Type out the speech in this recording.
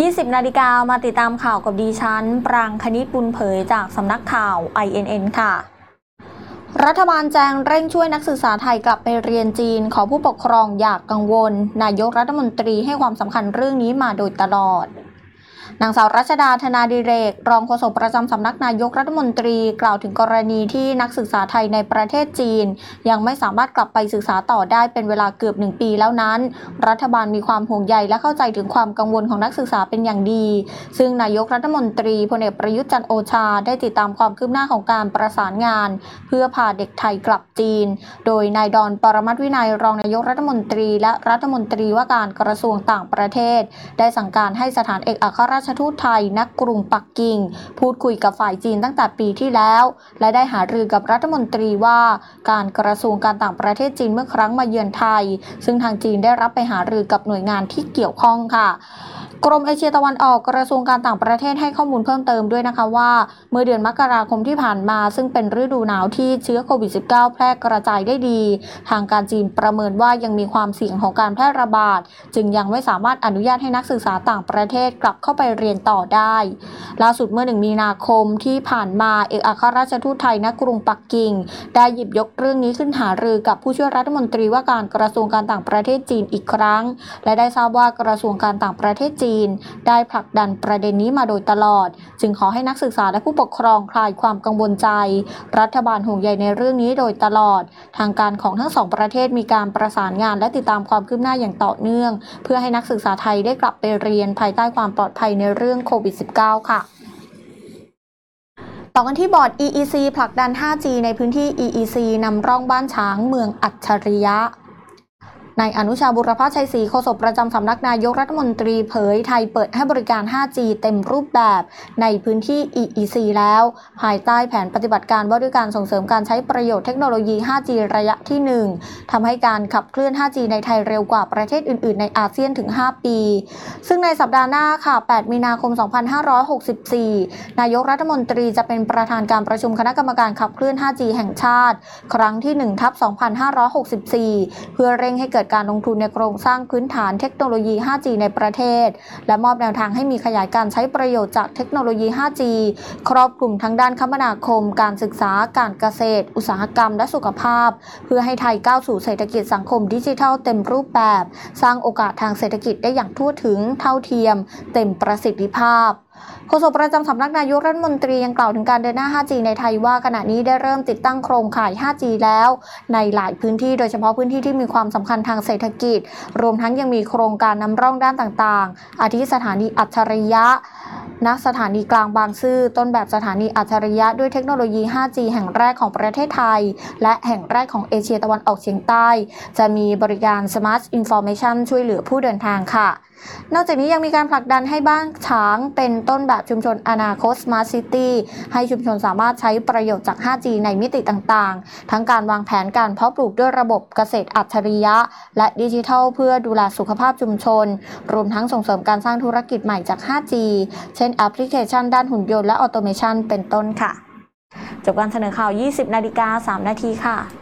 20 นาฬิกามาติดตามข่าวกับดิฉันปรางคณิตบุญเผยจากสำนักข่าว INN ค่ะรัฐบาลแจงเร่งช่วยนักศึกษาไทยกลับไปเรียนจีนขอผู้ปกครองอย่ากังวลนายกรัฐมนตรีให้ความสำคัญเรื่องนี้มาโดยตลอดนางสาวรัชดาธนาดิเรกรองโฆษกประจำสำนักนายกรัฐมนตรีกล่าวถึงกรณีที่นักศึกษาไทยในประเทศจีนยังไม่สามารถกลับไปศึกษาต่อได้เป็นเวลาเกือบ1 ปีแล้วนั้นรัฐบาลมีความห่วงใยและเข้าใจถึงความกังวลของนักศึกษาเป็นอย่างดีซึ่งนายกรัฐมนตรีพลเอกประยุทธ์จันทร์โอชาได้ติดตามความคืบหน้าของการประสานงานเพื่อพาเด็กไทยกลับจีนโดยนายดอนปรมัตถ์วินัยรองนายกรัฐมนตรีและรัฐมนตรีว่าการกระทรวงต่างประเทศได้สั่งการให้สถานเอกอัครราชทูตไทยณกรุงปักกิ่งพูดคุยกับฝ่ายจีนตั้งแต่ปีที่แล้วและได้หารือกับรัฐมนตรีว่าการกระทรวงการต่างประเทศจีนเมื่อครั้งมาเยือนไทยซึ่งทางจีนได้รับไปหารือกับหน่วยงานที่เกี่ยวข้องค่ะกรมเอเชียตะวันออกกระทรวงการต่างประเทศให้ข้อมูลเพิ่มเติมด้วยนะคะว่าเมื่อเดือนมกราคมที่ผ่านมาซึ่งเป็นฤดูหนาวที่เชื้อโควิด -19 แพร่กระจายได้ดีทางการจีนประเมินว่ายังมีความเสี่ยงของการแพร่ระบาดจึงยังไม่สามารถอนุญาตให้นักศึกษาต่างประเทศกลับเข้าไปเรียนต่อได้ล่าสุดเมื่อ1 มีนาคมที่ผ่านมาเอกอัครราชทูตไทยณกรุงปักกิ่งได้หยิบยกเรื่องนี้ขึ้นหารือกับผู้ช่วยรัฐมนตรีว่าการกระทรวงการต่างประเทศจีนอีกครั้งและได้ทราบว่ากระทรวงการต่างประเทศจีนได้ผลักดันประเด็นนี้มาโดยตลอดจึงขอให้นักศึกษาและผู้ปกครองคลายความกังวลใจรัฐบาลห่วงใยในเรื่องนี้โดยตลอดทางการของทั้ง2 ประเทศมีการประสานงานและติดตามความคืบหน้าอย่างต่อเนื่องเพื่อให้นักศึกษาไทยได้กลับไปเรียนภายใต้ความปลอดภัยในเรื่องโควิด -19 ค่ะต่อกันที่บอร์ด EEC ผลักดัน 5G ในพื้นที่ EEC นำร่องบ้านช้างเมืองอัจฉริยะนายอนุชาบุรพชัยศรีโฆษกประจำสำนักนายกรัฐมนตรีเผยไทยเปิดให้บริการ 5G เต็มรูปแบบในพื้นที่ EEC แล้วภายใต้แผนปฏิบัติการว่าด้วยการส่งเสริมการใช้ประโยชน์เทคโนโลยี 5G ระยะที่ 1ทำให้การขับเคลื่อน 5G ในไทยเร็วกว่าประเทศอื่นๆในอาเซียนถึง 5 ปีซึ่งในสัปดาห์หน้าค่ะ 8 มีนาคม 2564 นายกรัฐมนตรีจะเป็นประธานการประชุมคณะกรรมการขับเคลื่อน 5G แห่งชาติครั้งที่ 1/2564 เพื่อเร่งให้เกิดการลงทุนในโครงสร้างพื้นฐานเทคโนโลยี 5G ในประเทศและมอบแนวทางให้มีขยายการใช้ประโยชน์จากเทคโนโลยี 5G ครอบคลุมทั้งด้านคมนาคมการศึกษาการเกษตรอุตสาหกรรมและสุขภาพเพื่อให้ไทยก้าวสู่เศรษฐกิจสังคมดิจิทัลเต็มรูปแบบสร้างโอกาสทางเศรษฐกิจได้อย่างทั่วถึงเท่าเทียมเต็มประสิทธิภาพโฆษกประจำสำนักนายกรัฐมนตรียังกล่าวถึงการเดินหน้า 5G ในไทยว่าขณะนี้ได้เริ่มติดตั้งโครงข่าย 5G แล้วในหลายพื้นที่โดยเฉพาะพื้นที่ที่มีความสำคัญทางเศรษฐกิจรวมทั้งยังมีโครงการนำร่องด้านต่างๆอาทิสถานีอัจฉริยะณสถานีกลางบางซื่อต้นแบบสถานีอัจฉริยะด้วยเทคโนโลยี 5G แห่งแรกของประเทศไทยและแห่งแรกของเอเชียตะวันออกเฉียงใต้จะมีบริการ Smart Information ช่วยเหลือผู้เดินทางค่ะนอกจากนี้ยังมีการผลักดันให้บ้านช้างเป็นต้นแบบชุมชนอนาคต Smart City ให้ชุมชนสามารถใช้ประโยชน์จาก 5G ในมิติต่างๆทั้งการวางแผนการเพาะปลูกด้วยระบบเกษตรอัจฉริยะและดิจิทัลเพื่อดูแลสุขภาพชุมชนรวมทั้งส่งเสริมการสร้างธุรกิจใหม่จาก 5G เช่นแอปพลิเคชันด้านหุ่นยนต์และออโตเมชันเป็นต้นค่ะจบการเสนอข่าว 20 นาฬิกา 3 นาทีค่ะ